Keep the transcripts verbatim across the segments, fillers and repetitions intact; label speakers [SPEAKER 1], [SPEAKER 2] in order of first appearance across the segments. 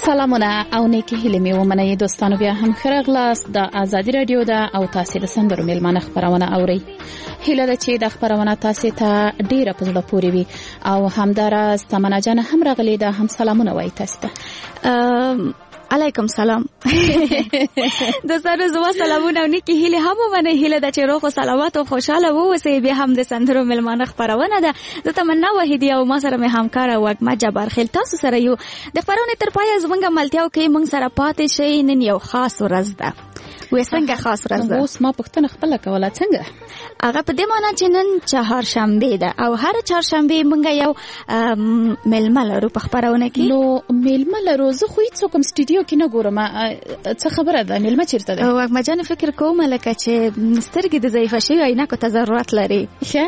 [SPEAKER 1] سلامونه او نیکی هیله می ومنئ دوستانو، بیا هم ښه راغلاست. د ازادي رادیو ده او تاسو د سندرو میلمانه خبرونه اورئ. هیله ده چې د خبرونه تاسو ته ډیره په زړه پورې وي او همداراز تمنا جان هم راغلي ده، هم سلامونه وایي تاسو ته.
[SPEAKER 2] علیکم سلام. دوستانو زما سلامونه او نیکی هیله هم ومنئ. هیله ده چې روغ او سلامت او خوشاله واوسئ. بیا هم د سندرو میلمانه خبرونه ده. زه تمنا وحیدی او ما سره مې همکار وګما جبار خیل تاسو سره یو د خبرونه تر پایه زمونږ ملتیاو کې مونږ سره پاتې شئ. نن یو خاص ورځ ده. وې څنګه خاص ورځ ده؟
[SPEAKER 1] اوس ما پوښتنه خپله کوله څنګه؟
[SPEAKER 2] هغه په دې معنی چې نن چهارشنبه ده او هر چهارشنبه مونږ یو میلمه لرو په خبرونه کې.
[SPEAKER 1] نو میلمه لرو، زه خو هیڅ کوم سټوډیو کې نه ګورم. څه خبره ده؟ میلمه چیرته ده؟
[SPEAKER 2] وګما جان فکر کوم لکه چې سترګې د ضعیفه شوي عینکو ته ضرورت لري.
[SPEAKER 1] ښه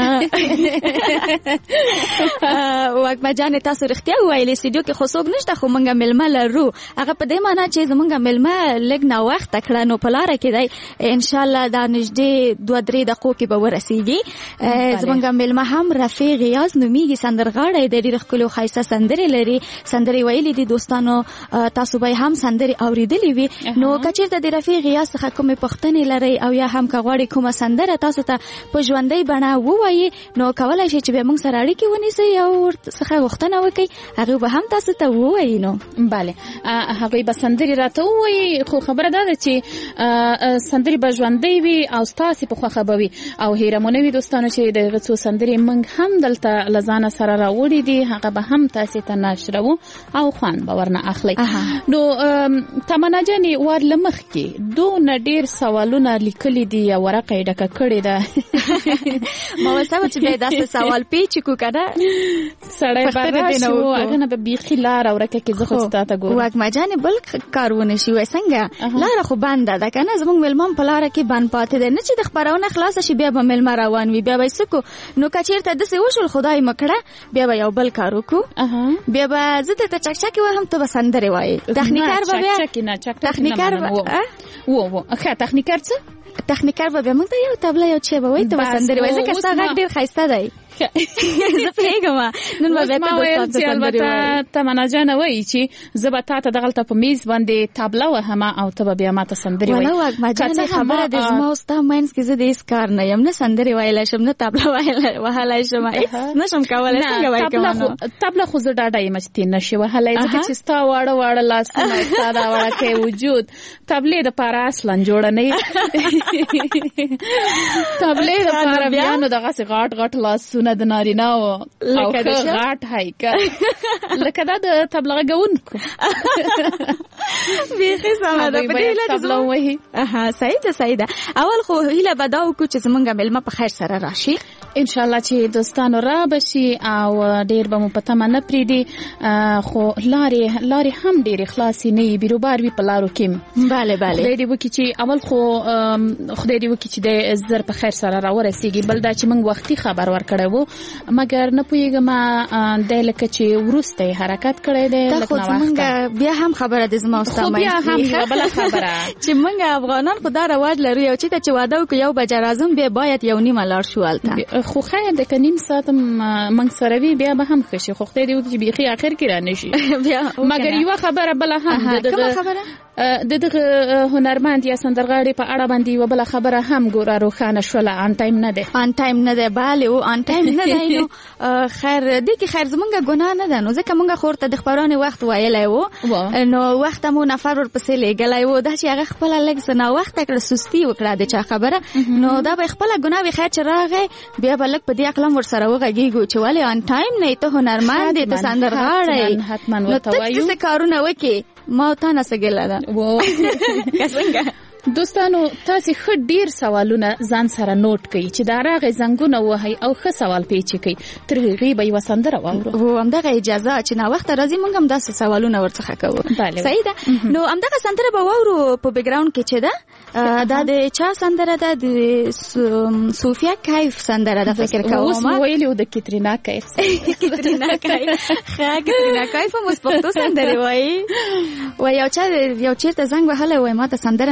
[SPEAKER 2] وګما جان تاسو رښتیا وایلی، سټوډیو کې خو څوک نشته، خو مونږ میلمه لرو. هغه په دې معنی چې زمونږ میلمه لږ ناوخته کړه، نو په لاره کې دی ان شاء الله دا نږدې دوه درې دقیقو کې به ورسیږي. زمونږ میلمه هم رفیع غیاز نومیږي، سندرغاړی دی، ډېرې ښکلې او ښایسته سندرې لري. سندرې ویلي دي دوستانو، تاسو به هم سندرې اورېدلې وي. نو که چېرته د رفیع غیاز څخه کومې پوښتنې لرئ او یا هم که غواړئ کومه سندره تاسو ته په ژوندۍ بڼه ووایي، نو کولی شئ چې بیا موږ سره اړیکې ونیسئ او ورڅخه غوښتنه وکړئ، هغوی به هم تاسو ته ووایي. نو
[SPEAKER 1] بله، هغوی به سندرې راته ووایي، خو خبره دا ده چې سندرې به ژوندۍ وي او ستاسې په خوښه به وي او هیرمونه وي دوستانو چې د هغه څو سندرې موږ هم دلته له ځانه سره راوړي دي، هغه به هم تاسې ته نشروو او خوند به ورنه اخلئ. نو تمنا جانې وار له مخکې دونه ډېر سوالونه لیکلي دي، یو ورقه یې ډکه کړې ده.
[SPEAKER 2] ما وسوه چې بیا داسې سوال پیچ کړو که نه
[SPEAKER 1] سړی به راشي و هغه نه به بیخي لاره ورکه کې زه خو ستا ته ګورم.
[SPEAKER 2] وګما جانې بل کار ونه شي، وایي څنګه لاره خو بنده ده که نه، زموږ میلمه په لاره کې بند پاتې دی، نه چې د خبرونه خلاصه شي بیا به میلمه روان وي، بیا به یې څه کړو. نو که چېرته داسې وشول خدای مه کړه، بیا به یو بل کار وکړو، بیا به زه درته چکچکې وایم، ته به سندرې وایې. تخنیکر به بیا تخنیکر
[SPEAKER 1] و و ښه تخنیکر څه
[SPEAKER 2] تخنیکر به بیا موږ ته یو تبله یو چی به وایي، ته به سندرې وایې، ځکه ستا غږ ډېر ښایسته دی. زه پوهېږم نن به بیا ته دوستان ته سندرې وایي.
[SPEAKER 1] تمنا جانه وایي چې زه به تا ته دغلته په میز باندې تابله وهم او ته به بیا ما ته سندرې وایي.
[SPEAKER 2] ولا وګما جانې خبره د زما او ستا منځ کې زه د هېڅ کار نه یم، نه سندرې ویلی شم، نه تابله وهلی شم، هېڅ نه شم کولی. څنګه وایي کوم؟
[SPEAKER 1] تابله خو زه ډاډه یم چې تی نشي وهلی، ځکه چې ستا واړه واړه لاسونه، ستا دا وړکی وجود تابلې دپاره اصلا جوړه نه یي. تابلې دپاره بیا نو دغسې غاټ غاټ لاسونه د نارینه‌و او ښه غاټ هیکل لکه دا د تبله غږونکو.
[SPEAKER 2] بیخي سمه ده. په دې هیله
[SPEAKER 1] تبله ووهي.
[SPEAKER 2] صحیح ده صحیح ده. اول خو هیله به دا وکړو چې زمونږ میلمه په خیر سره راشي
[SPEAKER 1] انشاءالله، چې دوستانو را بشي او ډېر به مو په تمه نه پرېږدي، خو لارې لارې هم ډېرې خلاصې نه وي، بیروبار وي په لارو کې.
[SPEAKER 2] بله بله،
[SPEAKER 1] خدای دې وکړي چې اول خو خدای دې وکړي چې د زر په خیر سره راورسېږي. بل دا چې موږ وختي خبر ورکړی و، مګر نه پوهېږم دی لکه چې وروسته یې حرکت کړی دی
[SPEAKER 2] لږ ناوخته. بیا هم خبره د زما او ستا
[SPEAKER 1] منځ کې، خو بیا هم بله خبره
[SPEAKER 2] چې موږ افغانان خو دا رواج لرو، یو چېرته چې واده وکړو یو بجه راځم، بیا باید یو نیمه لاړ شو هلته.
[SPEAKER 1] خو خیر ده که نیم ساعت موږ سره وي بیا به هم ښه شي، خو خدای دې وکړي چې بیخي اخر کې را نه شي. مګر یوه خبره بله هم
[SPEAKER 2] کومه خبره
[SPEAKER 1] د دغه هنرمند یا سندرغاړي په اړه باندې یوه بله خبره هم ګوره روښانه شوله. آن ټایم نه دی،
[SPEAKER 2] آن ټایم نه دی. بله او آن ټایم نه دی. نو خیر دې کې خیر زمونږ ګناه نه ده، نو ځکه مونږ خو ورته د خپرونې وخت ویلی و، نو وخت مو نفر ورپسې لیږلی و، دا چې هغه خپله لږ څه ناوخته کړه، سستي وکړه د چا خبره، نو دا به خپله ګناه وي. خیر چې راغی بیا به لږ په دې عقل هم ورسره وغږېږو چې ولې آن ټایم نه، ته هنرمند یې، ته سندرغاړی، نو ته څه کارونه وکړې، ما او تا نه څه ګیله ده. که څنګه
[SPEAKER 1] دوستانو تاسو ښه ډیر سوالونه ځان سره نوٹ کړئ چې دا راغی زنګونه وهي او ښه سوال پیچ کړئ، تر هغې به یوه سندره واورو.
[SPEAKER 2] و همدغه اجازه چې ناوخته راځي موږ هم داسې سوالونه ورڅخه کوو. صحیح ده. نو همدغه سندره به واورو په بیکګراوند کې چې ده دا د چا سندره ده؟ د صوفیا کیف سندره ده فکر کوم.
[SPEAKER 1] اوس مو ویلي و د کترینا کیف.
[SPEAKER 2] کترینا کیف ښه کترینا کیف هم اوس پښتو سندرې وایي. و یو چا یو چېرته زنګ وهلی وایي ما ته سندره نشر کوه،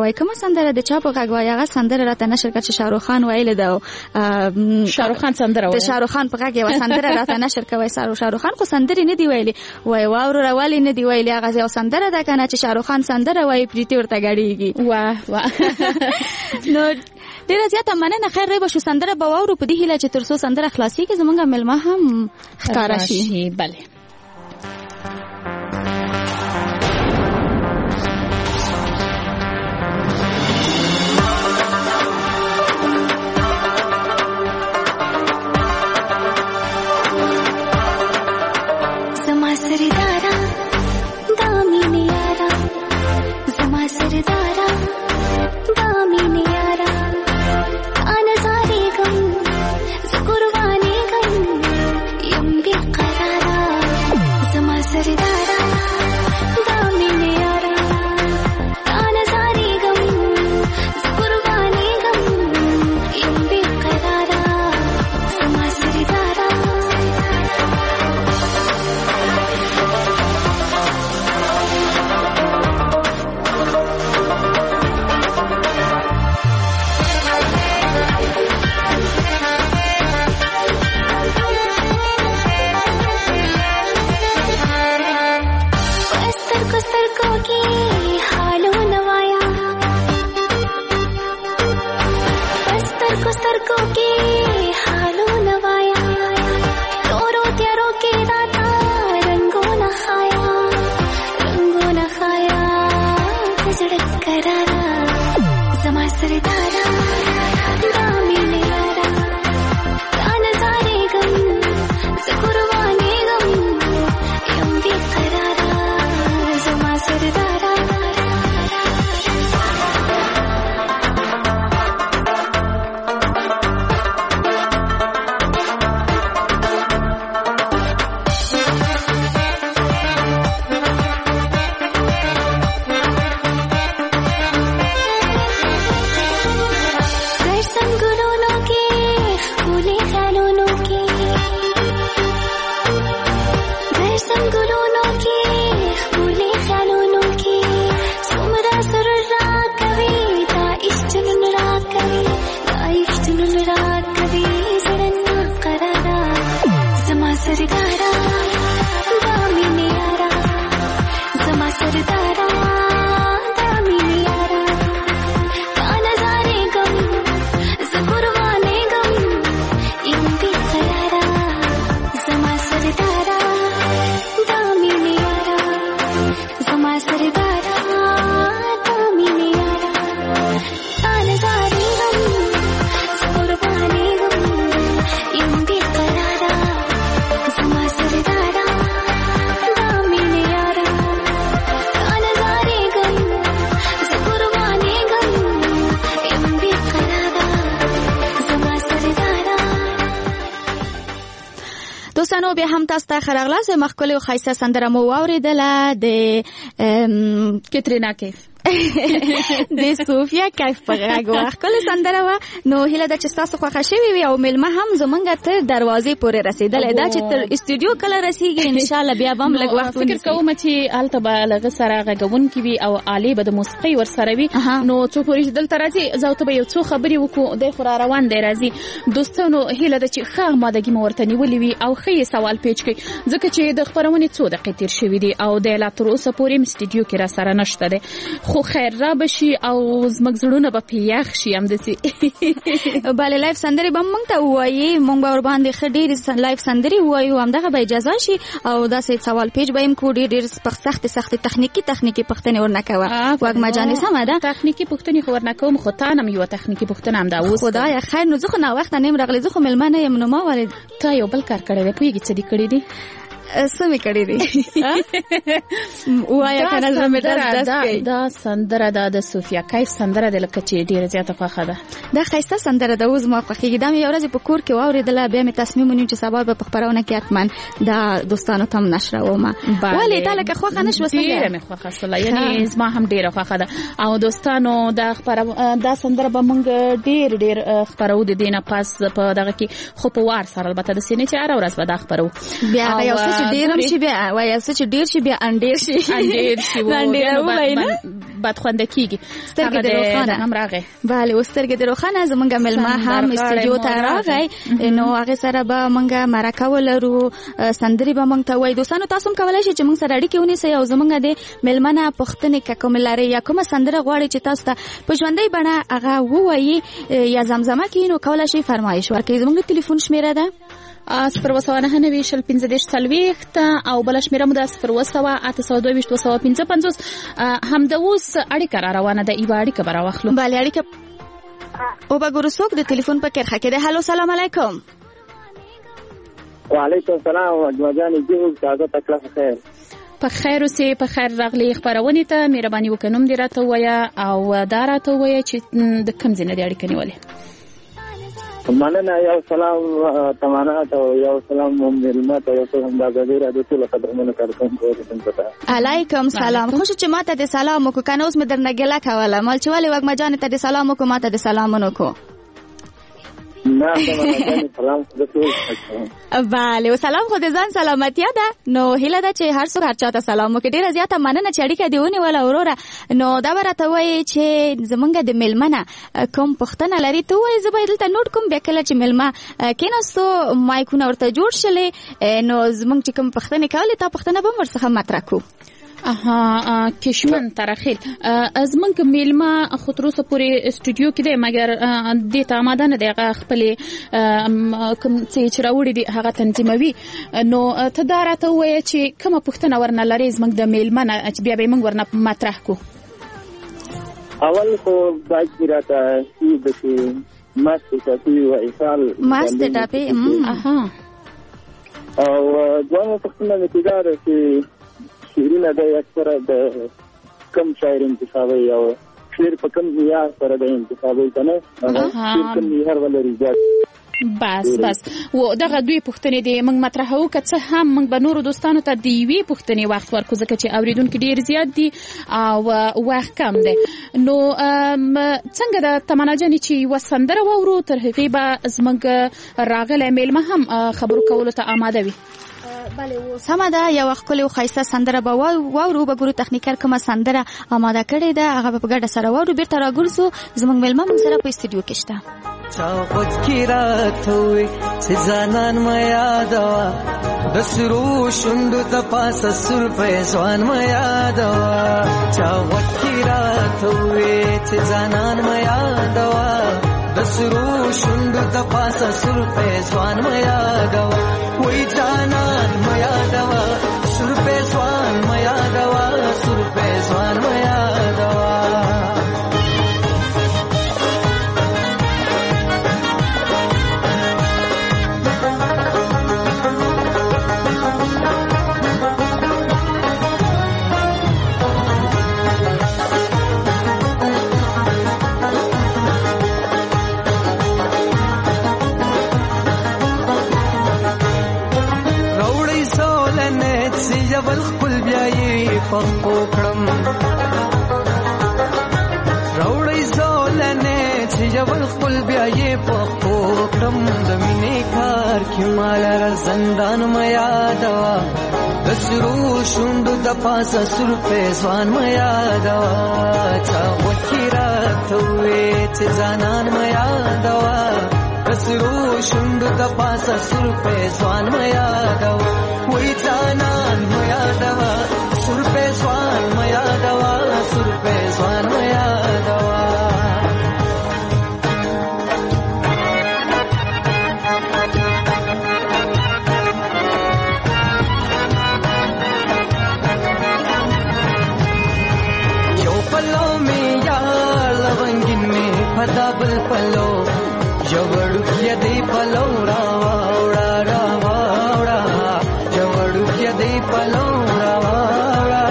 [SPEAKER 2] وای کومه سندره د چا په غږ وای هغه سندره راته نشر کړ چې شاهرخ خان ویل ده
[SPEAKER 1] شاهرخ خان سندره وای
[SPEAKER 2] د شاهرخ خان په غږ یو سندره راته نشر کوي شاهرخ خان خو سندري نه دی ویلي وای واورو راولي نه دی ویلي هغه یو سندره ده کنه چې شاهرخ خان سندره وای پریتی ورته غړیږي
[SPEAKER 1] واه واه
[SPEAKER 2] نو ډیره زیاته مننه خیر ری بشو سندره به واورو په دې هیله چې ترڅو سندره خلاصي کې زمونږ ملما هم ښکارا شي
[SPEAKER 1] بله
[SPEAKER 3] زما سردارا دامین یارا زما سردارا دامین یارا آنزاری گم زقربانی گم یم بی قرارا زما سردارا دامین یارا آنزاری گم زقربانی گم یم بی قرارا زما سردارا सरकों की हालो नवाया बस्तर को सरकों की हालो नवाया रो रो त्यारों के दाता रंगो न खाया रंगो न खाया गजड़क करारा जमा सरदारा दामिन यारा नजारे गम ज़कुरवाने गम यम भी करारा زما سردارا दर्शन गुलों के फूले ख्यालों के दर्शन गुलों के फूले ख्यालों के सुमरा सुररा कवि दा इश्तनुन रा कवि दा इश्तनुन रा कवि जरन्ना करारा जमा सरदारा दामिन यारा जमा सरदारा दामिन यारा कानजारे गम ज़कुरवाने गम यूं भी करारा जमा सरदारा दामिन यारा जमा सरदारा दामिन यारा कानजारे गम ज़कुरवाने गम यूं भी करारा जमा सरदारा दामिन यारा कानजारे गम ज़कुरवाने गम यूं भी करारा जमा सरदारा
[SPEAKER 2] دوستانو بیا هم تاسو ته خرغلاس مخکله خایسته سندره مو واوریدله د
[SPEAKER 1] کترینا کیف
[SPEAKER 2] د صوفیا کیف په غږ واخله سندره وا نو هله د چې تاسو خوښه شوي وي او ملما هم زمونږ تر دروازې پورې رسیدلې دا چې تر استودیو کله رسیږي ان شاء الله بیا هم لږ وخت
[SPEAKER 1] فکر کوم چې الته به لږ سره غږون کی وي او عالی به د موسیقي ور سره وي نو څو پوری دلته راځي زه ته به یو څو خبرې وکړو د خورا روان دی راځي دوستانو هله د چې ښه مادګي مورته نیولې وي او ښه سوال پیچ کوي ځکه چې د خبرونه څو دقیقې تیر شوې دي او د لا تر اوسه پورې استودیو کې را سره نشته ده خو خیر را بشي او زموږ زړونه به پیاخ شي هم دسي
[SPEAKER 2] بله لایف سندري به مونږ ته وایي مونږ به ور باندې خډيري لایف سندري وایو هم دغه به اجازه شي او داسې سوال پیچ به هم کو ډېر ډېر سخت سخت تخنیکی تخنیکی پښتنې ورنکوه وګ مجاني سم ده
[SPEAKER 1] تخنیکی پښتنې خو ورنکوم خو تا نم یو تخنیکی پښتنه هم دا اوس
[SPEAKER 2] خدای خیر نو زه خو نه وخت نیم راغلی زه خو ملمنه یم نو ما ولې
[SPEAKER 1] تا یو بل کار کړی دی پوهېږي څه دي کړی دي
[SPEAKER 2] سمې کړی دي وایا کنه زمې داس داس
[SPEAKER 1] دا سندره دا د صوفیا کیف سندره د لکه چې ډیره زیاته خوښه ده
[SPEAKER 2] دا ښایسته سندره د اوس ما خوښیږي دا مې یو ورځ په کور کې واورېدله بیا مې تصمیم ونیو چې سبا به په خپرونه کې حتما دا دوستانو ته هم نشروم ولې تا لکه خوښه نه شوه
[SPEAKER 1] ډیره مې خوښه شوله یعنې زما هم ډیره خوښه ده او دوستانو دا دا سندره به موږ ډیر ډیر خپرو د دې نه پاس په دغه کې خو په وار سره البته داسې نه چې هره ورځ به دا خپرو
[SPEAKER 2] بیا یو ډیر شي بیا وای څه چې ډیر شي بیا انډیر شي
[SPEAKER 1] انډیر شي
[SPEAKER 2] انډیر وای نه
[SPEAKER 1] بدخونده کیږي.
[SPEAKER 2] سترګې د روخانه
[SPEAKER 1] هم راغی.
[SPEAKER 2] بله و سترګې د روخانه زمونږ ملما هم استودیو ته راغی نو هغه سره به مونږه مرکه ولرو سندري به مونږ ته وای. دوستانو تاسو هم کولای شئ چې مونږ سره اړیکه ونیسئ او زمونږ د ملمنه پښتنې کوم لري یا کومه سندره غواړي چې تاسو ته په ژوندۍ بڼه هغه ووایي یا زمزمه کړي نو کولای شئ فرمایش ورکړئ. زمونږ ټلیفون شمیره ده
[SPEAKER 1] صفر اووه نهه نوي شل پنځه دېرش څلوېښت او بله شمیره مو ده صفر اووه اته سوه دوه ویشت دوه سوه پنځه پنځوس. همدا اوس اړیکه را روانه ده، یوه اړیکه به راواخلو.
[SPEAKER 2] بله اړیکه وبګورو څوک د ټلیفون په کرښه کې ده. هلو سلام علیکم.
[SPEAKER 4] وعلیکم السلام اجمل جان جی تازه تکړه خیر
[SPEAKER 1] په خیر اوسې په خیر راغلی خبرونې ته مهرباني وکړه نوم دې راته ووایه او دا راته ووایه چې د کوم ځای نه دې اړیکه نیولې.
[SPEAKER 4] مننه. یو سلام تمانا ته یو سلام مېلمه ته یو سلام د ازادۍ راډیو ټولو قدرمنو کارکوونکو ته
[SPEAKER 2] علیکم سلام. خوش چې ماته د سلام وکړو کنه اوس مې درنه ګیله کوله مال چې ولې وږمه جانې ته د سلام وکړو ماته د سلام ونه کو.
[SPEAKER 4] نه نه سلام د
[SPEAKER 2] بله و سلام خو د ځان سلامتیا ده نو هیله ده چې هر څوک هر چاته سلام وکړي. ډېره زیاته مننه چې اړیکه دې ونیوله وروره. نو دا به راته وایي چې زمونږ د مېلمه کوم پوښتنه لري ته ووایي زه به دلته نوټ کوم بیا کله چې مېلمه کېناستو مایکونه ورته جوړ شلې نو زمونږ چې کوم پوښتنې کولې تا پوښتنه به هم ورڅخه مطرح کړو.
[SPEAKER 1] اها کشمن ترخیل زمونږ میلمه خو تر اوسه پورې استودیو کې دی مګر دې ته آماده نه دی هغه خپلې کوم څه چې راوړي دي هغه تنظیموي. نو ته دا راته ووایه چې کومه پوښتنه ورنه لرې زمونږ د میلمه نه چې بیا به یې موږ ورنه مطرح کړو.
[SPEAKER 4] اول خو باید چې راته شي داسې مستې ټاپې وایي
[SPEAKER 2] مستې ټاپې
[SPEAKER 1] اها
[SPEAKER 4] او دویمه پوښتنه مې چې دا ده چې شعرونه د اکثره د کم شاعر انتخابوي او شعر په کم معیار سره د انتخابوي که نه شعر کم معیار ولري زیات.
[SPEAKER 1] بس بس و دغه دوی پوښتنې دي موږ مطرحوو که څه هم موږ به نورو دوستانو ته د یوې پوښتنې وخت ورکړو ځکه چې اورېدونکي ډېر زیات دي او وخت کم دی. نو څنګه ده تمنا جانې چې یوه سندره واورو تر هغې به زموږ راغلی میلمه هم خبرو کولو ته آماده وي.
[SPEAKER 2] بله سمه ده یو ښکلې او ښایسته سندره به واورو به ګورو تخنیکر کومه سندره آماده کړې ده هغه به په ګډه سره واورو. بیرته راګرځو زموږ میلمه موږ سره په استودیو کې شته.
[SPEAKER 5] چا خود کی راته وي چې ځانان مه یادوه د سرو شونډو ته پاسه سور پیزوان مه یادوه. چا خود کی راته وي چې ځانان مه یادوه د سرو شونډو ته پاسه سور پیزوان مه یادوه. وای ځانان مه یادوه سور پیزوان مه یادوه سور پیزوان مه یادوه. ول خپل بیا یې پخپو کړم راوړی زولنې چې ول خپل بیا یې پخپو کړم د مینې کار کې مال را زندان مې یادوا د سرو شونډو د پاسه سر پیزوان مې یادوا. چا وکي راته وې چې ځانان مې یادوا د سرو شونډو د پاسه سر پیزوان مې یادوا. وای ځانان مې یادوا سر پیزوان مې یادوا سر پیزوان مې یادوا. یو پلو مې یار لونګین مې پدا بل پلو جوړو کې دې پلو راوړا راوړا جوړو کې دې پلو راوړا.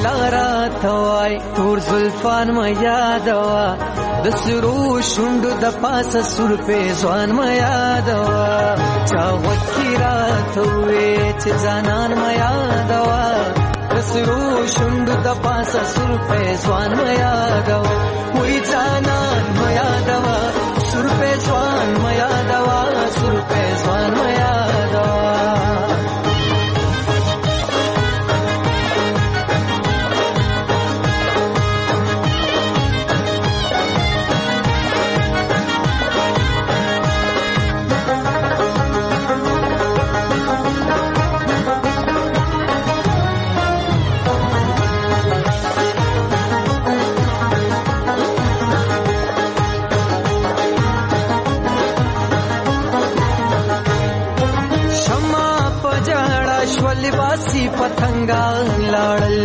[SPEAKER 5] لارا توای تور زلفان ما یادوا د سرو شوندو د پاسه سر په ځوان ما یادوا چا وکیرا توې چې ځانان ما یادوا د سرو شوندو د پاسه سر په ځوان ما یادوا وې ځانان ما یادوا سر په ځوان ما یادوا سر په ځوان ما یادوا लिबासी पतंगा लाड़ल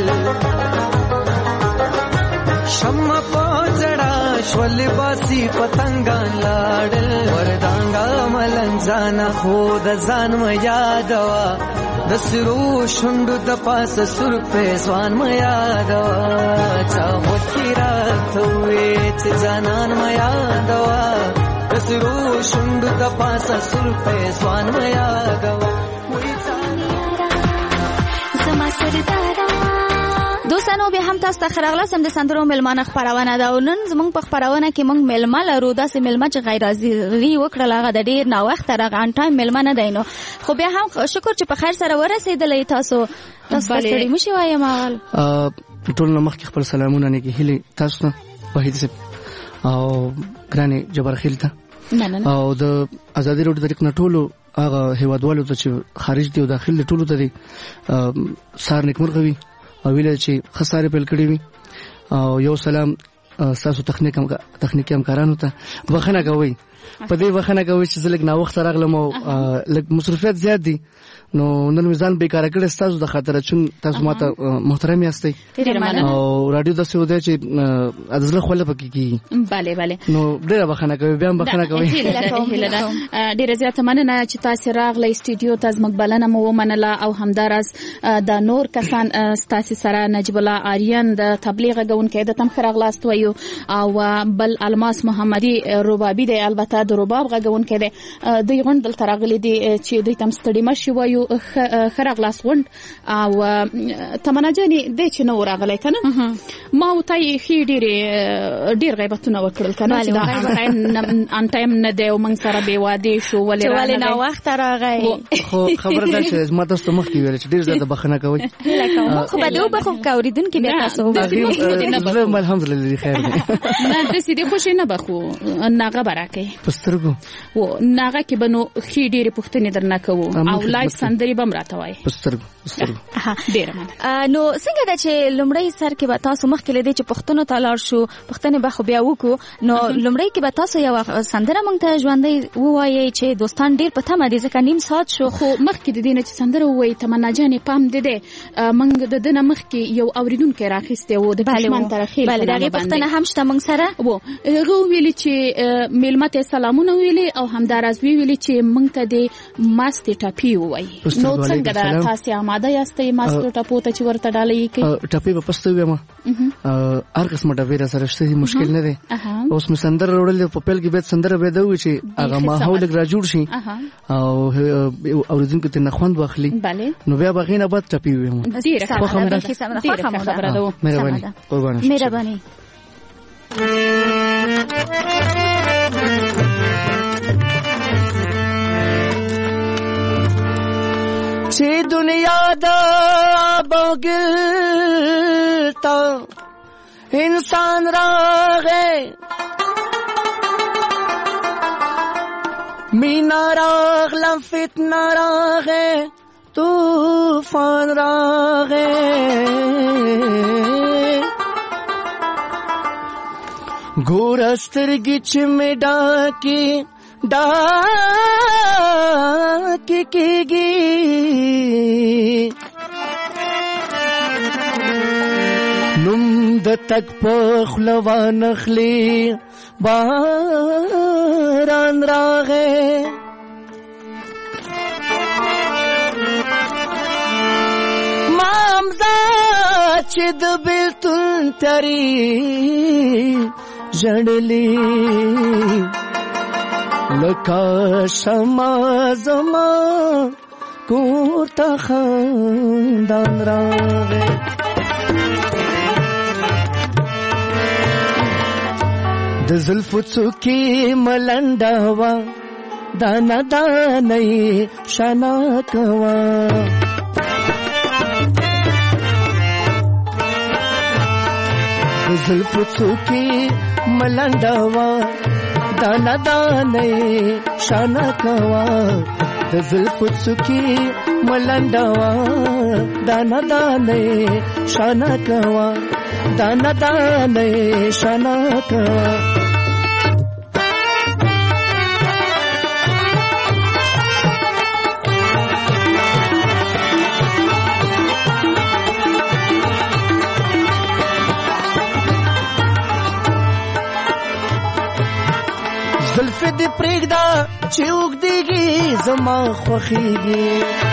[SPEAKER 5] शम्मा पहुंचड़ा श्वलिबासी पतंगा लाड़ल वरदांगा मलंजाना खुद जान में यादवा दसरू शुंडु दपास सुर पे स्वान में यादवा चावती रात हुए जानान में यादवा दसरू शुंडु दपास सुर पे स्वान में यादवा
[SPEAKER 2] دوستانو بیا هم تاسو ته ښه راغلاست. هم د سندرو میلمانه خپرونه ده او نن زموږ په خپرونه کې موږ میلمه لرو. داسې میلمه چې غیر حاضري وکړله هغه د ډېر ناوخته راغی، ان ټایم میلمه نه دی، نو خو بیا هم شکر چې په خیر سره ورسېدلی. تاسو تاسو ته ستړي مه شئ وایم اول
[SPEAKER 6] ټول نه مخکې خپل سلامونه نیکې هیلې تاسو ته وحید صاحب او ګرانې جبارخیل ته او د ازادي راډیو طریق نه ټولو هغه هیوادوالو ته چې خارج دي او داخل دي ټولو ته دي سار نیکمرغه وي او ویل چې خساره پیل کړی وي او یو سلام تاسو تخنیک هم تخنیکی همکارانو ته بخښنه کوي په دې بخښنه کوي چې زلګ نا وخت راغلم او لږ مصروفیت زیات دي نو نن میزان بیکاره کړی تاسو د خاطر چون تاسو ماته محترم یاستئ او رادیو د سعودي چې ازله خوله پکې کی
[SPEAKER 1] bale bale
[SPEAKER 6] نو ډیره بخښنه کوي بیا بخښنه کوي
[SPEAKER 1] ډیره زیاته مننه چې تاسو راغلی سټوډیو ته زموږ بلنه مو ومنله او همدارس د نور کسان تاسو سره نجیب الله آریان د تبلیغ غونکې د تم خراغلاست وایو او بل الماس محمدي ربابي دی، البته د رباب غونکې دی د غوند دل ترغلي دی چې د تم ستړي مشي وایو خراغلاس غوند او تمنا جاني د چې نو راغلی کنه ما وتای خې ډېر ډېر غیبتونه وکړل کنه چې دا ان ټایم نه دی او موږ سره به واده شو ولې
[SPEAKER 2] ولې نو وخت راغی
[SPEAKER 6] خو خبره ده چې ما تاسو مخ کې ویل چې ډېر زیاته بخښنه کوي
[SPEAKER 2] خو به دوه بخو کوریدونکو بیا تاسو
[SPEAKER 6] زه الحمدلله خیر دی
[SPEAKER 1] نه د سې د خوشي نه بخو ناغه برکه
[SPEAKER 6] پسترګو
[SPEAKER 1] و ناغه کې بنو خې ډېر پښتنې درنه کوو او لایف سندري بم راته وای
[SPEAKER 6] پسترګو پسترګو
[SPEAKER 1] ډېر مننه.
[SPEAKER 2] نو څنګه دا چې لمړی سر کې به تاسو مخ کې لیدې چې پښتنو ته لاړ شو پښتنې به خو بیا وکړو نو لمړی کې به تاسو یو سندره مونږ ته ژوندۍ ووایي چې دوستان ډېر په تمه دي ځکه نیم ساعت شو
[SPEAKER 1] خو مخکې د دې نه چې سندره ووایي تمنا جانې پام دې دی موږ د ده نه مخکې یو اورېدونکی راخیستی و د پښتمان ترخیل
[SPEAKER 2] بله د هغې پوښتنه هم شته مونږ سره
[SPEAKER 1] و هغه وویلې چې میلمه ته سلامونه ویلې او همداراز ویلې چې موږ ته د ماستې ټپي ووایي نو څنګه ده تاسې آماده یاستئ ماستو ټپو ته چې ورته ډالۍ کوي
[SPEAKER 6] ټپي به پسته ویم هر قسمه ټپي را سره شته مشکل نه دی اوس مې سندره وړلې په پیل کې باید سندره باید وي چې هغه ماحول را جوړ شي او اوریدونکو ته نه خوند واخلي نو بیا به غینه بعد ټپي ویم
[SPEAKER 1] ډیره خبره ده
[SPEAKER 6] مهرباني قربان
[SPEAKER 2] مهرباني
[SPEAKER 6] چې دنیا دا بوګلتا انسان راغې مینا راغلا فتنه راغې طوفان راغې ګور سترګې چې مې ډاکي ډاکي کېږي نوم د تک په خوله وانخلي باران راغې مامزاد
[SPEAKER 5] چې د بیلتون تری ژړلې لکه شمع زما کور ته خندان راغی د زلفو څوکې ملنډه وه دانه دانه یې شانه کوه د زلفو څوکې ملنډه وه دانه دانه یې شانه کوه د زلفو څوکې ملنډه وه دانه دانه یې شانه کوه دانه دانه یې شانه کوه زلفې دې پرېږده چې اوږدېږي زما خوښېږي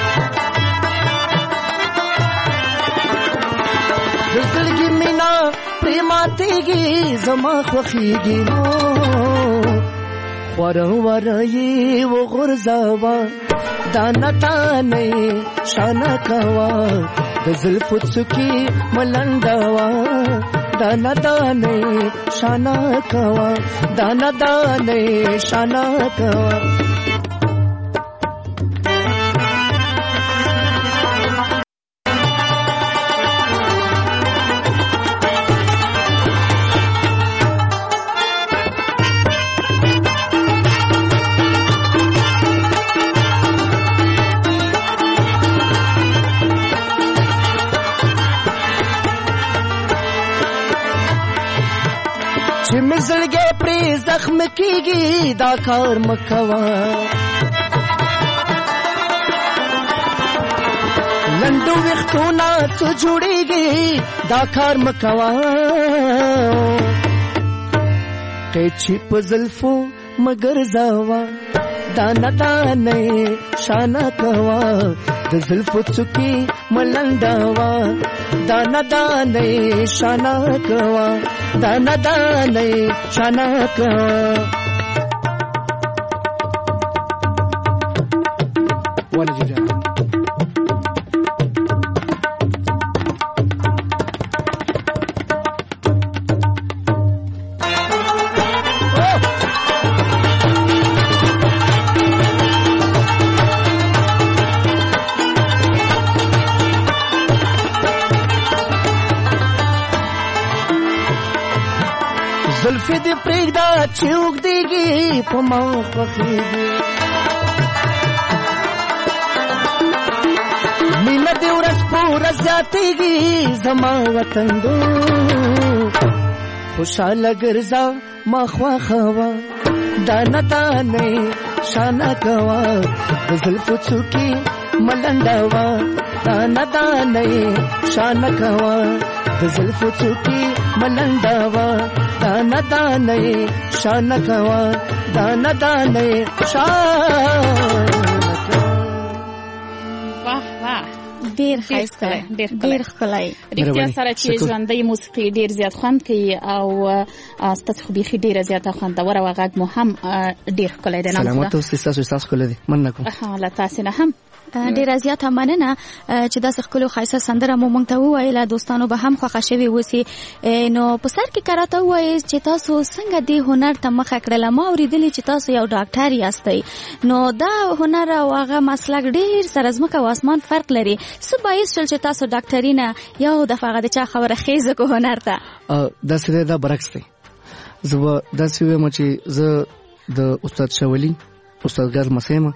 [SPEAKER 5] د زړګي مینه پرې ماتېږي زما خوښېږي نو خوره وره یې وغورځوه دانه دانه یې شانه کوه د زلفو څوکې ملنډه وه دانه دانه شانه کوه دانه دانه شانه کوه چې مې زړګی پرې زخم کېږي دا کار مه کوه لنډو ویښتونه څه جوړېږي دا کار مه کوه قیچي په زلفو مه ګرځوه دانه دانه شانه کوه د زلفو څوکې ملنډه وه دانه دانه شانه کوه دانه دانه شانه کوه زلفې دې پرېږده چې اوږدېږي په ما خوښېږي مینه دې ورځ په ورځ زیاتېږي زما وطن دو خوشحاله ګرځه ما خوښه وه دانه دانه شانه کوه د زلفو څوکې ملنډه وه دانه دانه شانه کوه د زلفو څوکې ملنډه وه دانه دانه شانه کوه دانه دانه شانه
[SPEAKER 1] واه واه
[SPEAKER 2] ډېر ښایسته ډېر ښکلی
[SPEAKER 1] رښتیا سره چې ژوندۍ موسیقي ډېر زیات خوند کوي او ستاسو خو بیخي ډېره زیاته خوندوره وه غږ مو هم ډېر ښکلی دی
[SPEAKER 6] سلامات اوسئ ستاسو ستاسو ښکلی دی مننه کوم
[SPEAKER 1] له تاسې نه هم
[SPEAKER 2] ډېره زیاته مننه چې داسې ښکلو ښایسته سندره مو موږ ته وویله دوستانو به هم خوښه شوې اوسي نو په سر کې که راته ووایئ چې تاسو څنګه دې هنر ته مخه کړله ما اورېدلي چې تاسو یو ډاکټر یاستئ نو دا هنر او هغه مسلک ډېر سره ځمکه او اسمان فرق لري څه باعث شول چې تاسو ډاکټري نه یو دفعه هغه د چا خبره خیزه کو هنر ته
[SPEAKER 6] داسې دی دا برعکس دی زه به داسې ووایم چې زه د استاد شاولي استادګر لمسی یم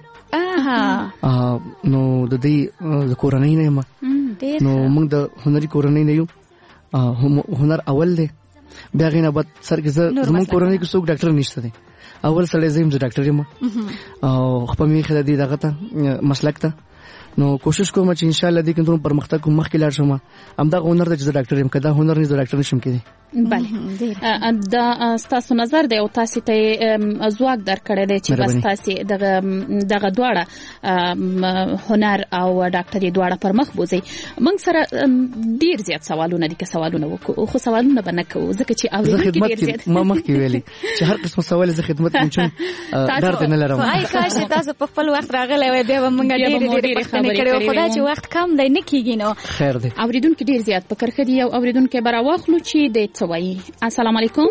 [SPEAKER 6] نو د دې د کورنۍ نه یم نو موږ د هنري کورنۍ نه یو هنر اول دی بیا هغې نه بعد سر کې زه زموږ کورنۍ کې څوک ډاکټر نشته دی اول سړی زه یم زه ډاکټر یم او خپه مې ایښې ده دې دغه ته مسلک ته نو کوشش کوم چې ان شاء الله دې کوم پرمختګ کوم مخکې لاړ شم. همدا هنر د چې ډاکټر يم کدا هنر نه ډاکټر نشم کېدی.
[SPEAKER 1] بله دا ستاسو نظر دی او تاسو ته ځواک درکړی دی چې بس تاسو دغه دغه دواړه هنر او ډاکټري دواړه پر مخ بوزي. موږ سره ډیر زیات سوالونه دي که سوالونه وکړو خو سوالونه به نه کوو ځکه چې اوریدونکو ډیر زیات
[SPEAKER 6] ما مخکې ویلي چې هر قسم سوال زه خدمت کوم چې درد نه لرم.
[SPEAKER 2] وای کاش تاسو په خپل وخت راغلی وای بیا به موږ ډیر ډیر خبرې کړو خو دا چې وخت کم دی نه کیږي. نو
[SPEAKER 6] خیر دی
[SPEAKER 1] اوریدونکو ډیر زیات په کرخه دی او اوریدونکو به راوخلو چې د وای السلام علیکم.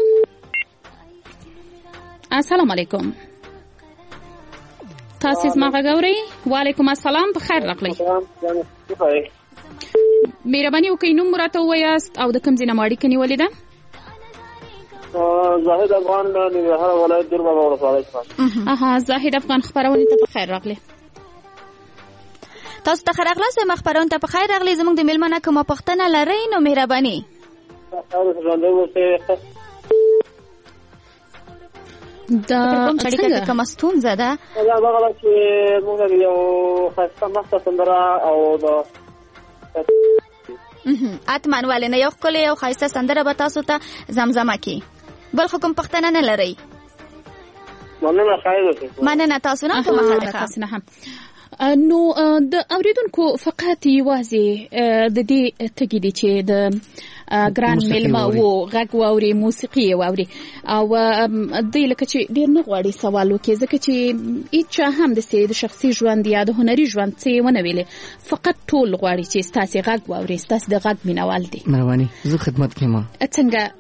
[SPEAKER 1] السلام علیکم تاسو زما غوړی. وعلیکم السلام په خیر راغلی. مهرباني وکړئ نوم راته ووایاست او د کوم ځای نه مو اړیکه نیولې ده؟
[SPEAKER 4] زاهد افغان د ننګرهار ولایت دیر بابا ولسوالۍ څخه.
[SPEAKER 1] اها زاهد افغان خبرونه ته په خیر راغلی.
[SPEAKER 2] تاسو ته خیر راغلاست. ما خبرونه ته په خیر راغلی. زموږ د میلمانه کومه پوښتنه لرئ نو مهرباني
[SPEAKER 1] دا
[SPEAKER 2] کوم اړیکه کوم ستونزه ده؟
[SPEAKER 4] دا هغه چې موږ یو خاصه مخته سندره او دا
[SPEAKER 2] اتمن ولنه یو کله یو خاصه سندره به تاسو ته زمزمه کی. بل خو کوم پښتنه نه لري؟
[SPEAKER 4] مننه خیر.
[SPEAKER 2] مننه تاسو نه کومه خبره
[SPEAKER 1] نو د اوریدونکو فقط یوازې د دې تګی دي چې د ګران ملما وو غږ واوري موسیقي واوري او د لکه چې ډیر نه غواړي سوال وکړي ځکه چې هیڅ هم د سید شخصي ژوند یا د هنري ژوند څه ونه ویلې فقط ټول غواړي چې تاسو غږ واوري تاسو د غږ مینوال دي.
[SPEAKER 6] مهرباني زه خدمت کوم.
[SPEAKER 1] څنګه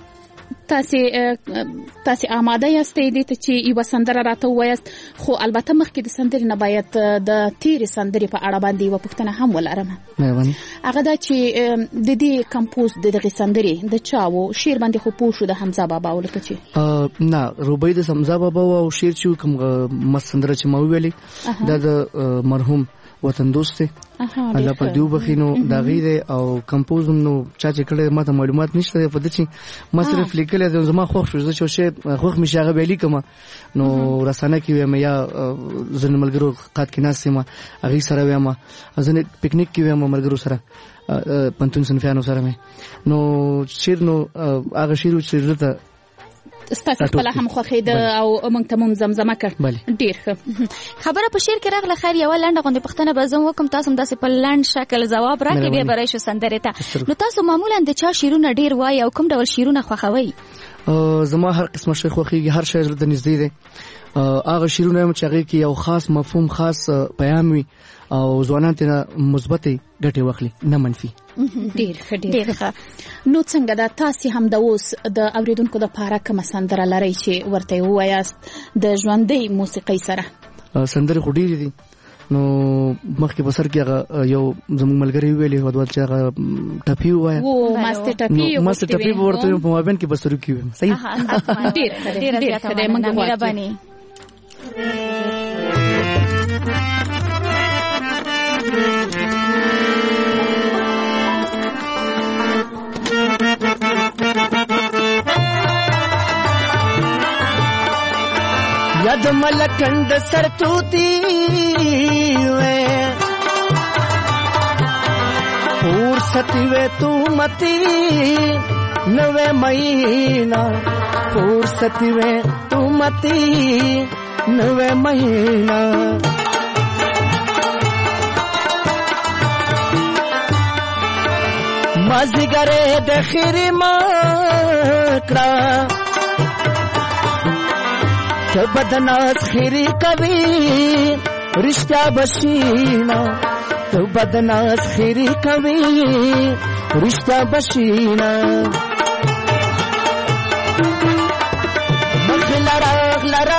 [SPEAKER 1] تاسو تاسو آماده یاستئ د ته چې یو سندره راته وایست خو البته مخکې د سندرې نه باید د تیر سندرې په اړه باندې یو پوښتنه هم ولرم.
[SPEAKER 6] مهرباني
[SPEAKER 1] هغه دا چې د دې کمپوز د دغه سندرې د چاو شعر باندې خو پوه شو د حمزه بابا ولکه چې
[SPEAKER 6] نه روبای د حمزه بابا او شعر چې کوم مسندره چې ما ویلي دا د مرحوم وطن دوست دی الله په دیو بخینو دا غیره او کمپوزم نو چا چې کړه ماته معلومات نشته په دې چې ما صرف لیکل د زما خوښ شو چې شی خوښ مشه هغه ویلي کما نو رسانه کې ویم یا زن ملګرو قات کې ناس ما هغه سره ویم ځنه پکنیک کې ویم ملګرو سره پنتون سنفیانو سره مې نو شیر نو هغه شیر چې درته
[SPEAKER 1] ستاسو خپل هم خوخید او موږ ته مم زمزمه کړ ډیر ښه.
[SPEAKER 2] خبره په شعر کې راغله. خیر یو لنډه غونډه پښتنه به زه وکم تاسو داسې په لنډ شکل جواب راکړئ بیا برای شو سندره ته. نو تاسو معمولا د چا شعرونه ډیر وای او کوم ډول شعرونه خوښوي؟
[SPEAKER 6] زما هر قسمه شعر خوښیږي. هر شعر د نږدې دی. هغه شعرونه چې هغه کې یو خاص مفهوم خاص پیغام وي او ځوانان ته مثبتې ګټې واخلي نه منفي.
[SPEAKER 1] ډیر ښه ډیر ښه. نو څنګه دا تاسو هم د اوس د اوریدونکو د پاره کوم سندره لري چې ورته وایاست د ژوندۍ موسیقۍ سره؟
[SPEAKER 6] سندره خو ډیرې دي. نو مخکې بسر کې هغه یو زموږ ملګری ویلي ودوال چې هغه ټپي وای
[SPEAKER 1] او ماستر ټپي
[SPEAKER 6] او ماستر ټپي ورته په مابین کې بسرو کې
[SPEAKER 2] صحیح ډیر ډیر ډیر ښه موږ مهرباني.
[SPEAKER 5] یاد ملکند سرتوتی وے پور ستی وے تو متی نوے مہینہ پور ستی وے تو متی نوے مہینہ مازیګره د خیره مکړه چې بدناس خیری کوي رشتہ بشینا تو بدناس خیری کوي رشتہ بشینا مخلرا غلرا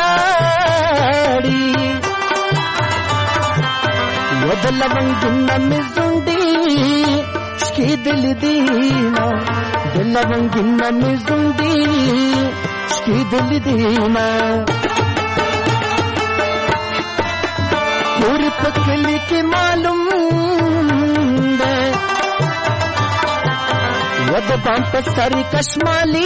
[SPEAKER 5] تجاړي ودلونګ نمزوندي شکی دل دینا دلونګ نمزوندي شکی دل دینا پور پکلی کی معلوم دے ود بام پر سری کشمالی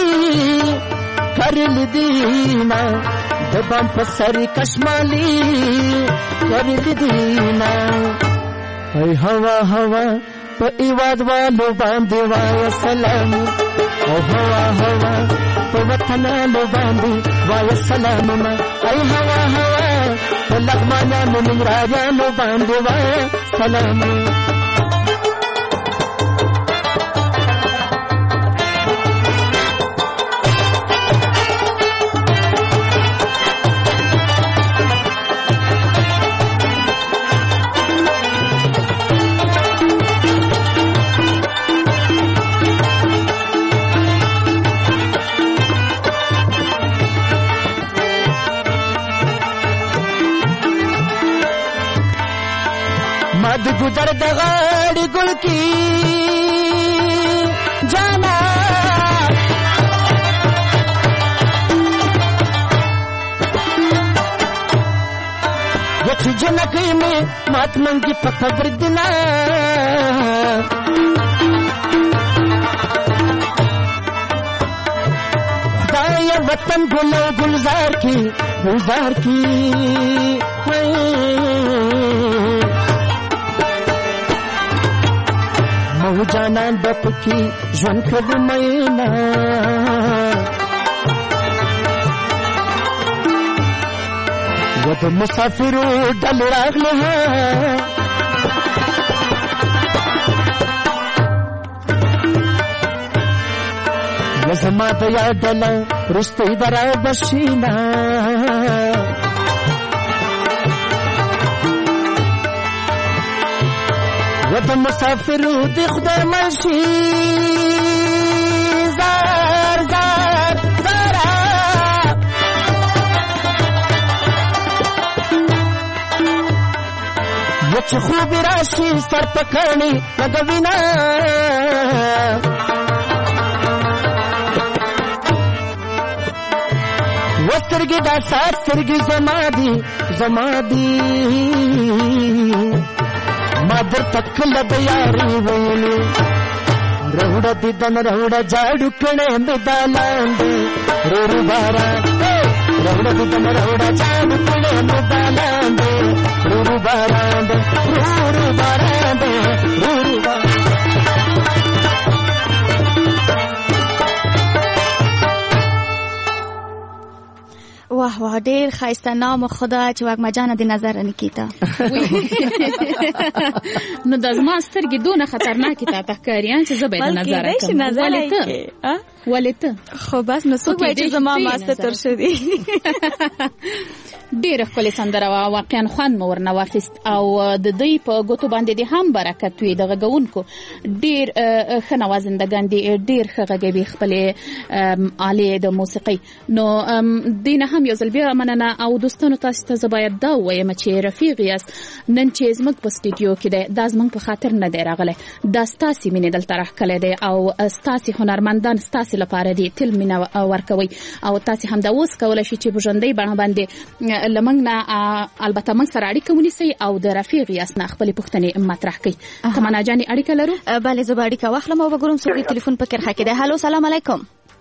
[SPEAKER 5] کر لی دینا د بام پر سری کشمالی
[SPEAKER 7] ورلی دینا ای هوا هوا په ایواد والو باندې وای سلام او هوا هوا په وطنانو باندې وای سلام ما ای هوا هوا په لغمانانو ننګرهاریانو باندې وای سلام د ګذر د غاړې ګل کی جانا یچ جنکې مې مات منګي په قبر دنا خدای وطن ګل گلزار کی گلزار کی مو جانان بپکی ژوند کړو مینا و د مسافرو ډل راغله و زما د یاد ډله رستۍ برا بشینا و د مسافرو د خدای مرشي زار زار زارا و چې خوب راشي سر پکړني لګوینا و سترګې دا سات سترګې زما دي زما دي ما در تکل د یاري ویلي روډ دي دن روډ جاړو کړه مې دالاندې رورو بارا روډ دي دن روډ جاړو کړه مې دالاندې رورو بارا رورو بارا رورو بارا
[SPEAKER 2] واه واه ډېر ښایسته نام خدا چې واګما جانه د نظر نکیتا
[SPEAKER 1] نو د زما سترګې دونه خطرناکې تا تخکاریان چې زه به د نظر کوم ولته ولته
[SPEAKER 2] خو بس نو څوک وایي چې زما ماسته تر شدي
[SPEAKER 1] ډېر ښکلې سندره وه واقعا خوند مو ورنه واخیست او د دوی په ګوتو باندې د هم برکت وي د غږونکو ډېر ښه نوازندګان دي ډېر ښه غږوي خپلې آلې د موسیقۍ نو دې نه هم یو ځل بیا مننه او دوستانو تاسو ته زه باید دا ووایم چې رفیق یاست نن چې زموږ په سټوډیو کې دی دا زموږ په خاطر نه دی راغلی دا ستاسې مینې دلته راښکلی دی او ستاسې هنرمندان ستاسې لپاره دي تل مینه ورکوئ او تاسې همدا اوس کولی شئ چې په ژوندۍ بڼه باندې لمنګ نه البته موږ سره اړیکه ونیسئ او د رفیق یاست نه خپلې پوښتنې مطرح کړئ تمنا جانې اړیکه لرو
[SPEAKER 2] بله زه به اړیکه واخلم او وګورم څوک د تلیفون په کرښه کې دی هلو سلام علیکم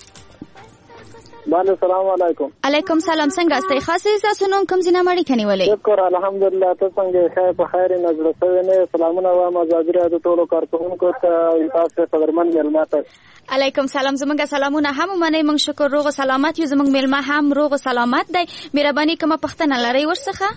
[SPEAKER 4] بله سلام علیکم
[SPEAKER 2] علیکم سلام څنګه استئ خاصې ستاسو نوم کوم ځای نه م اړیکه نیولې
[SPEAKER 4] شکر الحمدلله ته څنګه یې خیر په خیر نه زړه شوی نه سلامونه وایم ازادي راډیو ټولو کارکوونکو ته تاسو قدرمن مېلمه ته
[SPEAKER 2] علیکم سلام زمونږ سلامونه هم ومنئ موږ شکر روغ سلامت یو زمونږ میلمه هم روغ سلامت دی مهرباني کومه پوښتنه لرئ ورڅخه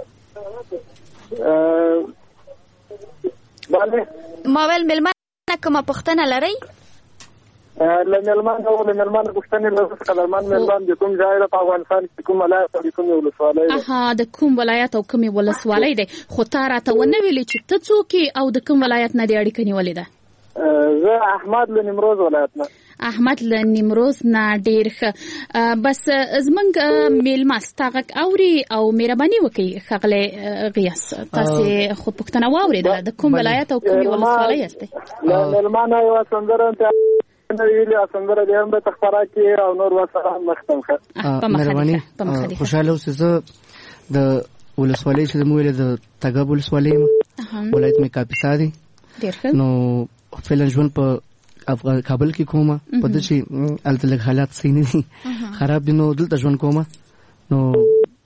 [SPEAKER 4] بله
[SPEAKER 2] ما ویل میلمه کومه پوښتنه لرئ
[SPEAKER 4] له میلمان او له میلمان پوښتنې لرو قدرمن میلمان د کوم ځای په افغانستان کې کوم ولایت او کوم ولسوالۍ
[SPEAKER 1] اها د کوم ولایت او کوم ولسوالۍ دی خو تا راته ونه ویلې چې ته څوک او د کوم ولایت نه دی اړیکه نیولې ده
[SPEAKER 4] زه احمد له نیمروز ولایت نه
[SPEAKER 1] احمد له نیمروز نه ډېر ښه بس زمونږ میلمه ستا غږ اوري او مهرباني وکړئ ښاغلی غیاث تاسې خو پوښتنه واورېده د کوم ولایت او کومې ولسوالۍ یاستئ
[SPEAKER 4] له میلمان یوه سندره ویلي سندره دې هم به خپره کړي او نور ورسره مختم ښه
[SPEAKER 6] مهرباني خوشحاله اوسئ زه د ولسوالۍ چې زموږ ویلې د تګاب ولسوالۍ یم ولایت مې کاپیسا دی نو فعلا ژوند په کابل کې کومه په دې چې هلته لږ حالات صحیح نه دي خراب دي نو دلته ژوند کومه نو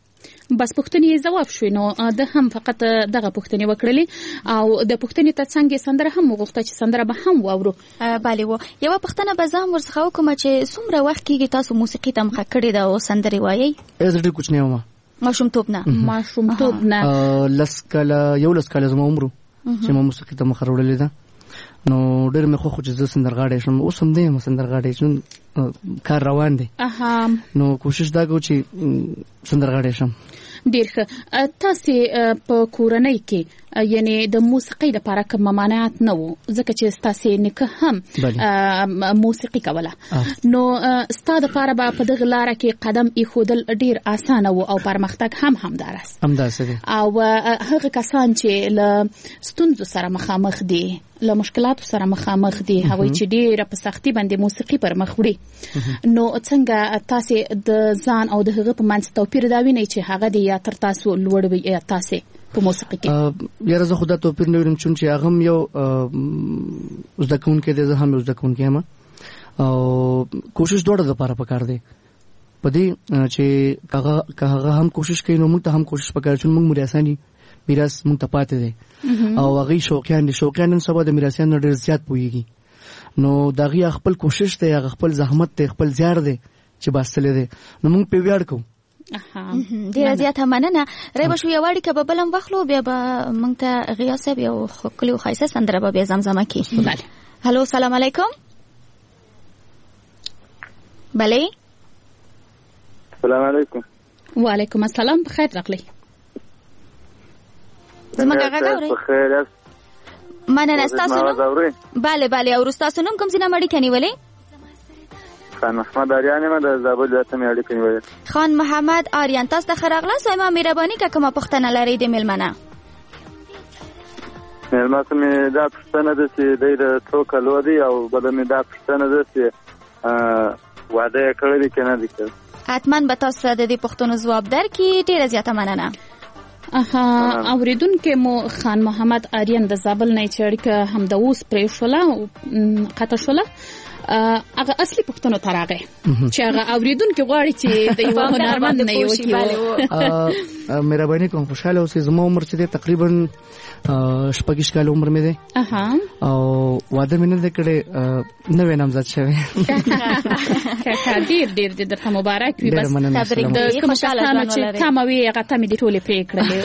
[SPEAKER 1] بس پوښتنې جواب شوې نو د هم فقط دغه پوښتنې وکړلې او د پوښتنې ترڅنګ سندره هم وغوښته چې سندره به هم واورو.
[SPEAKER 2] بله و یوه پوښتنه به زه هم ورڅخه وکړم چې څومره وخت کېږي تاسو موسیقي ته مخه کړې ده او سندرې وایئ؟
[SPEAKER 6] زه ډېر کوچنی وم،
[SPEAKER 2] ماشومتوب نه
[SPEAKER 1] ماشومتوب نه
[SPEAKER 6] لس کاله یولس کاله زما عمر چې ما موسیقي ته مخه وړلې ده. نو ډېر مې خوښ و چې زه سندرغاړی شم، اوس هم دی یم سندرغاړی، چې کار روان دی. نو کوشش دا کوو چې سندرغاړی شم.
[SPEAKER 1] ډېر ښه. تاسې په کورنۍ کې یعنی د موسیقۍ لپاره کوم ممانعت نه و ځکه چې ستاسې نیکه هم موسیقي کوله، نو ستا دپاره به په دغه لاره کې قدم ایښودل ډېر اسانه و او پرمختګ هم همداراست.
[SPEAKER 6] همداسې دی.
[SPEAKER 1] او هغه کسان چې له ستونزو سره مخامخ دي، له مشکلاتو سره مخامخ دي، هغوی چې ډېره په سختي باندې موسیقي پر مخ وړي، نو څنګه تاسې د ځان او د هغه په منځ توپیر دا وینئ چې هغه دی یا تر تاسو لوړ وي یا تاسې په موسیقي کې؟
[SPEAKER 6] یاره زه خو دا توپیر نه وینم چې هغه هم یو زده کوونکی دی، زه هم یو زده کوونکی یم او کوشش دواړه دپاره پکار دی په دې چې که هغه هم کوشش کوي نو موږ ته هم کوشش پکار چې موږ میراثیان یو، میراث موږ ته پاتې دی او هغوی شوقیان دي. شوقیان نن سبا د میراثیانو ډېر زیات پوهېږي، نو د هغوی خپل کوشش دی، هغه خپل زحمت دی، خپل زیار دی چې باسلی دی، نو موږ پرې ویاړ کوو.
[SPEAKER 2] ډیره زیاته مننه. ری شو یو اړیکه به بل هم واخلو، بیا به موږ ته غیاث صاحب یو ښکلې او ښایسته سندره به بیا زمزمه کړي. هلو سلام علیکم. بله
[SPEAKER 4] سلام علیکم.
[SPEAKER 1] وعلیکم السلام، بخیر راغلی.
[SPEAKER 2] زموږ غږ اورئ؟
[SPEAKER 4] بخیر یاست؟
[SPEAKER 2] مننه. ستاسو نوم؟ بله بله. او ستاسو نوم کوم ځای نه اړیکه نیولې؟
[SPEAKER 4] خان محمد آریان یم، د زابل ولایت نه اړیکه نیولې.
[SPEAKER 2] خان محمد آریان، تاسو ته ښه راغلاست. وایم مهرباني که کومه پوښتنه لرئ د میلمه نه؟
[SPEAKER 4] میلمه ته مې دا پوښتنه ده چې دی د څو کلو دی، او بله مې دا پوښتنه ده چې واده یې کړی دی که نه دی کړی.
[SPEAKER 2] حتما به تاسو د دې پوښتنو ځواب درکړي. ډېره زیاته مننه.
[SPEAKER 1] اها اوریدونکو مو خان محمد آریان د زابل نه چې اړیکه هم د اوس پرې شوله قطع شوله، هغه اصلي پوښتنو ته راغی چې هغه اوریدونکو غواړي چې د یو هنرمند نه یو کیو.
[SPEAKER 6] مهرباني کوم خوشاله اوسئ. زما عمر چې دی تقریبا شپږ کاله عمر مې دی او واده مې نه دی کړی، نوی نامزد شوی.
[SPEAKER 1] ډېر ډېر دې درته مبارک وي. بس د کوم کسانو چې تمه وي هغه تمې دې ټولې پرې کړلې.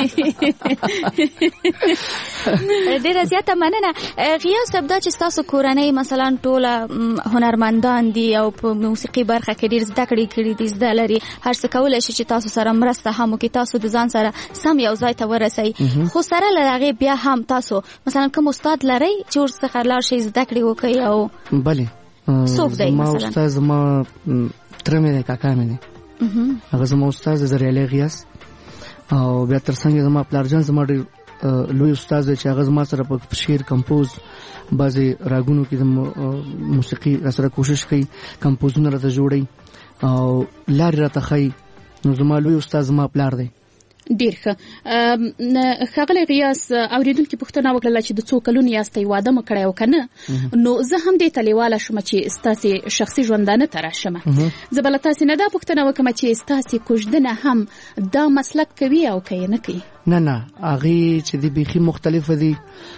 [SPEAKER 2] ډېره زیاته مننه. غیاث صاحب، دا چې ستاسو کورنۍ مثلا ټوله هنرمندان دي او په موسیقي برخه کې ډېر زده کړې کړي دي، زده لري، هر څه کولی شي چې تاسو سره مرسته هم وکړي، تاسو د ځان سره سم یو ځای ته ورسئ، خو سره له هغې بیا هم تاسو مثلا کوم استاد لرئ چې ورڅخه لاړ شئ زده کړې وکړئ؟ او
[SPEAKER 6] بلې
[SPEAKER 2] څوک دی
[SPEAKER 6] زما استاد؟ زما تره مې دی، کاکا مې دی، هغه زما استاد دی زریالی غیاث. او بیا تر څنګ زما پلارجان زما ډېر لوی استاد دی چې هغه زما سره په شعر کمپوز بعضې راګونو کې د موسیقي را سره کوشش کوي، کمپوزونه راته جوړوي او لارې راته ښایي. نو زما لوی استاد زما پلار دی.
[SPEAKER 1] ډېر ښه. ښاغلی غیاث، اورېدونکي پوښتنه وکړله چې د څو کلونو یاستئ، واده مو کړی او که نه؟ نو زه هم دې ته لیواله شومه چې ستاسې شخصي ژوندانه ته راشمه. زه به له تاسې نه دا پوښتنه وکړم چې ستاسې کوژدنه هم دا مسلک کوي او که یې نه کوي؟
[SPEAKER 6] نه نه، هغې چې دي بیخي مختلفه دي.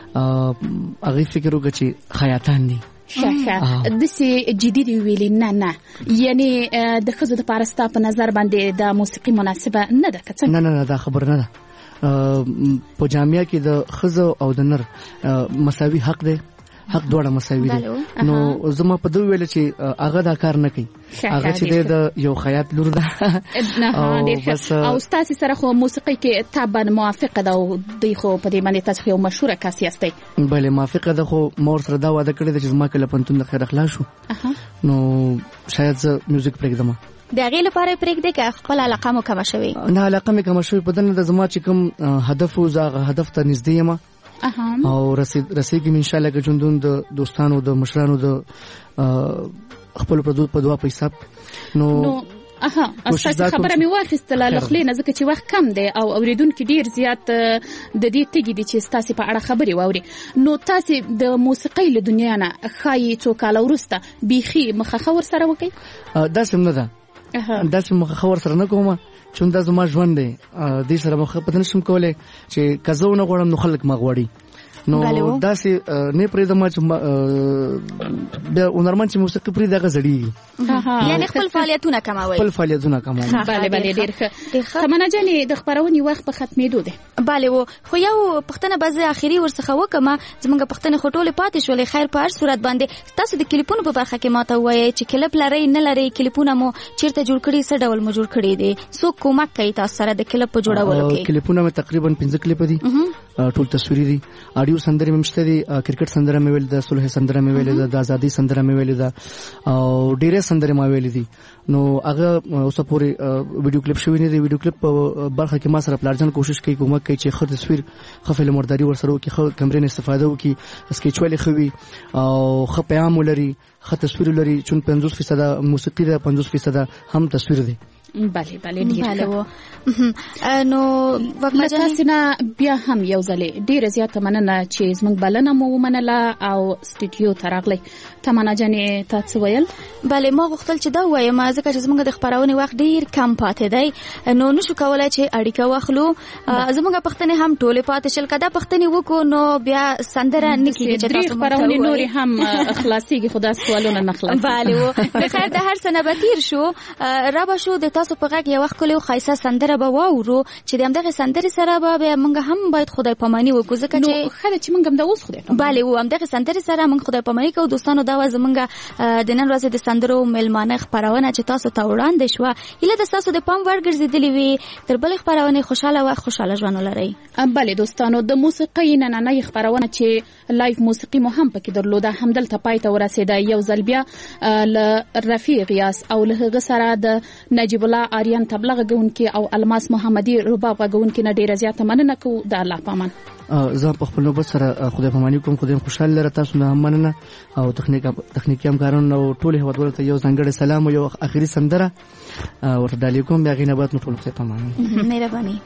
[SPEAKER 6] هغې فکر وکړه چې خیاطان دي.
[SPEAKER 1] ښه داسې جدي دي ویلي؟ نه نه، یعنې د ښځو دپاره ستا په نظر باندې د موسیقي مناسبه نه ده که څنګه؟
[SPEAKER 6] نه نه نه، دا خبر نه ده. په جامعه کې د ښځو او د نر مساوي حق دی، حق دواړه مساوي دي. نو زما په دوی ویل چې هغه دا کار نه کوي، هغه چې دی د یو خیاط لور ده.
[SPEAKER 1] او ستاسې سره خو موسیقۍ کې طبعا موافقه ده او دوی خو په دې باندې تاسو یو مشهوره کس یاستئ؟
[SPEAKER 6] بلې موافقه ده، خو ما ورسره دا واده کړې ده چې زما که له پوهنتون د خیر اخلاق شو نو شاید زه میوزیک پرېږدم.
[SPEAKER 2] د هغې لپاره پرېږدئ که خپل علاقه مو کمه شوې؟
[SPEAKER 6] نه، علاقه مې کمه شوې په دنه ده. زما چې کوم هدف و زه هغه هدف ته نږدې یم او رسېږم انشاءالله که ژوندون د دوستانو د مشرانو د خپلو پردو په دعا په حساب. نو
[SPEAKER 1] اها ستاسې خبره مې واخیستله له خولې نه، ځکه چې وخت کم دی او اورېدونکي ډېر زیات د دې تږي دي چې ستاسې په اړه خبرې واوري. نو تاسې د موسیقۍ له دنیا نه ښایي څو کاله وروسته بیخي مخه ورسره وکړئ؟
[SPEAKER 6] داسې هم نه ده. داسې مخه خبر سره نه کوم چې دا زما ژوند دی دې سره مخه پته نشم کولای چې کزو نه غواړم نو خلک ما غواړي نو داسې نه پرې د ما چې د هنرمند چې موسیقي پرې دغه زړیږي
[SPEAKER 2] یعنی خپل فعالیتونه کموي
[SPEAKER 6] خپل فعالیتونه کموي
[SPEAKER 1] بله بله ډېر ښه تمنا جانې د خپرونې وخت په ختمېدو دی
[SPEAKER 2] بله و خو یو پوښتنه به زه اخري ورڅخه وکړم زموږ پوښتنې خو ټولې پاتې شولې خیر په هر صورت باندې تاسو د کلیپونو په برخه کې ماته ووایئ چې کلیپ لرئ نه لرئ کلیپونه مو چیرته جوړ کړي څه ډول مو جوړ کړي دي څوک کومک کوي تاسو سره د کلیپ په جوړولو کې
[SPEAKER 6] کلیپونه مې تقریبا پنځه کلیپ دي ټول تصویري دي اډیو سندرې مې مشته دي کرکټ سندره مې ویل ده صلح سندره مې ویل ده د ازادي سندره مې ویل ده او ډېرې سندرې مې ویل دي نو هغه اوسه پورې ویډیو کلیپ شوی نه دی ویډیو کلیپ په برخه کې ما سره پلارجن کوشش کوي کومک کوي چې ښه تصویر ښه فلم ورداري ورسره وکړي ښه کیمرې نه استفاده وکړي سکیچ خوي او ښه پیغام ولري ښه تصویر لري چون پنځوس فیصد موسیقي ده پنځوس فیصد هم تصویر دی
[SPEAKER 1] بله بله ډېر
[SPEAKER 2] نو
[SPEAKER 1] له تاسې نه بیا هم یو ځلې ډېره زیاته مننه چې زموږ بلنه مو ومنله او سټوډیو ته راغلی تمنا جانې تا څه ویل
[SPEAKER 2] بله ما غوښتل چې دا ووایم ځکه چې زموږ د خپرونې وخت ډېر کم پاتې دی نو نشو کولی چې اړیکه واخلو زموږ پوښتنې هم ټولې پاتې شل که دا پښتنې وکړو نو بیا سندره نه کېږي چې تاسو
[SPEAKER 1] خپرونې نورې هم خلاصېږي خو دا سوالونه نه خلاصېږي
[SPEAKER 2] بله و د خیر د هر څه نه به تېر شو را به شو د تاسو په غږ یوه ښکلې او ښایسته سندره به واورو چې د همدغې سندرې سره به بیا موږ هم باید خدای پاماني وکړو ځکه چې
[SPEAKER 1] ښه ده چې موږ هم دا اوس خدای پاماني
[SPEAKER 2] بله و همدغې سندرې سره موږ خدای پاماني کوو دوستانو دا وه زموږ د نن ورځې د سندرو میلمانه خپرونه چې تاسو ته وړاندې شوه هیله ده ستاسو د پام وړ ګرځېدلې وي تر بلې خپرونې خوشحاله وخت خوشحاله ژوند ولرئ
[SPEAKER 1] بله دوستانو د موسیقۍ نننۍ خپرونه چې لایف موسیقي مو هم پکې درلوده همدلته پای ته ورسېده یو ځل بیا له رفیع غیاس او له هغه سره د نجیب الله آریان تبله غږونکي او الماس محمدي رباب غږونکي نه ډېره زیاته مننه کوو د الله په امان
[SPEAKER 6] زه په خپل نوبت سره خدای پاماني کوم خدای خوشحال لره تاسو نه هم مننه او تخنیک تخنیکی همکارانو او ټول هیوادوالو ته یو ځانګړی سلام او یو اخري سندره ورته ډالۍ کوم بیا هغې نه بعد نو ټول خدای پاماني
[SPEAKER 2] مهرباني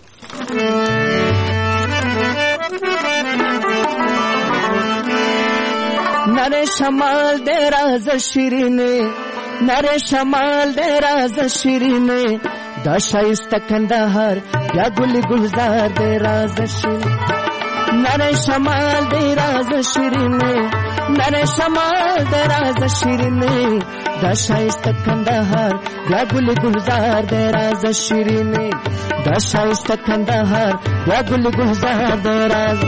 [SPEAKER 7] نره شمال دې راز شیرینه نره شمال دې راز شیرینه دا شایسته کندهار یا ګل گلزار دې راز شیرینه نره شمال دې راز شیرینه نره شمال دې راز شیرینه دا شایسته کندهار یا ګل گلزار دې راز شیرینه دا شایسته کندهار یا ګل گلزار دې راز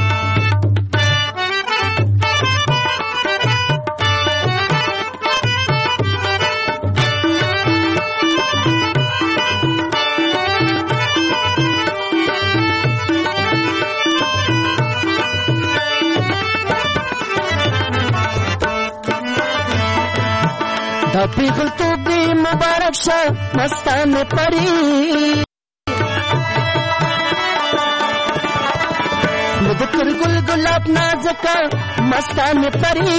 [SPEAKER 7] دا پیغل تو بھی مبارک شاہ مستان پری مدکر گل گلاب نازکا مستان پری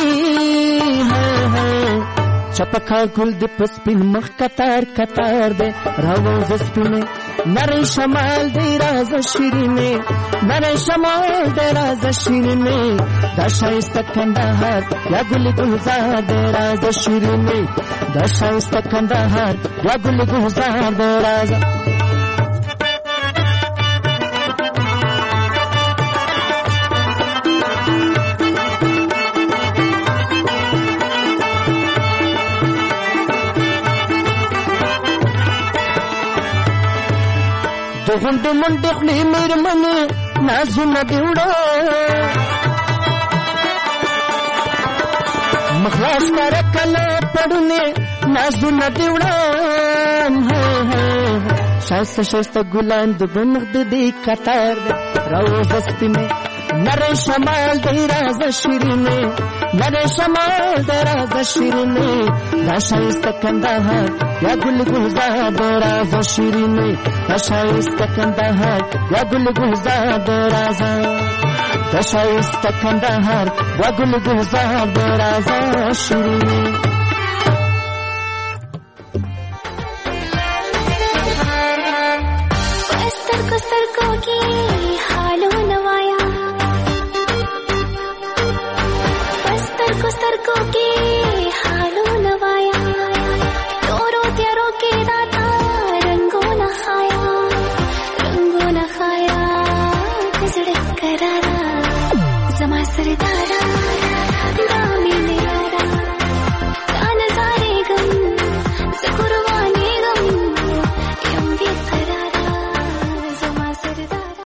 [SPEAKER 7] چپکا گل دی پسپین مخ کتار کتار دے راوز سپینے نرے شمال دی راز شیرینے نرے شمال دی راز شیرینے دا شایسته کندهار یا گل گلزار دی راز شیرینے دا شایسته کندهار یا گل گلزار دی راز غونډه منډه خلی میرمنه نازونه دیوړه مخلاص کر کله پړنه نازونه دیوړه شایسته شایسته ګلان د بنغ د دې کتار روز سپینه نره شمال دی راز شیرینه نره شمال دی راز شیرینه دا شایسته کندهار یا گل گلزار دی راز شیرینه دا شایسته کندهار یا گل گلزار دی راز دا شایسته کندهار یا گل گلزار دی راز شیرینه
[SPEAKER 3] سترګو سترګو کې حالونه وایا سترګو سترګو کې حالونه وایا تورو تیارو کې سردارا